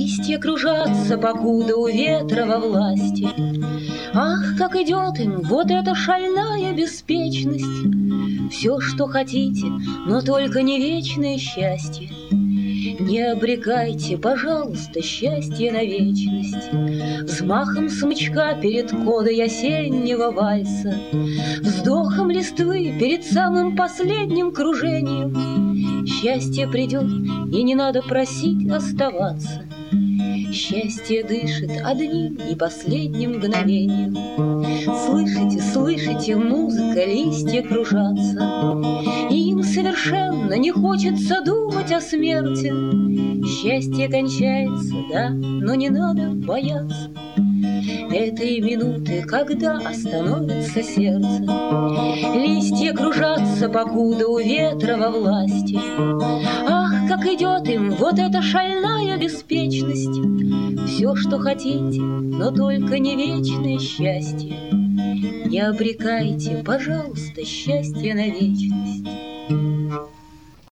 Листья кружатся, покуда у ветра во власти. Ах, как идет им вот эта шальная беспечность! Все, что хотите, но только не вечное счастье. Не обрекайте, пожалуйста, счастье на вечность. Взмахом смычка перед кодой осеннего вальса, вздохом листвы перед самым последним кружением. Счастье придет, и не надо просить оставаться. Счастье дышит одним и последним мгновением. Слышите, слышите, музыка, листья кружатся. И им совершенно не хочется думать о смерти. Счастье кончается, да, но не надо бояться этой минуты, когда остановится сердце. Листья кружатся, покуда у ветра во власти. Ах, как идет им вот эта шальная беспечность! Все, что хотите, но только не вечное счастье. Не обрекайте, пожалуйста, счастье на вечность.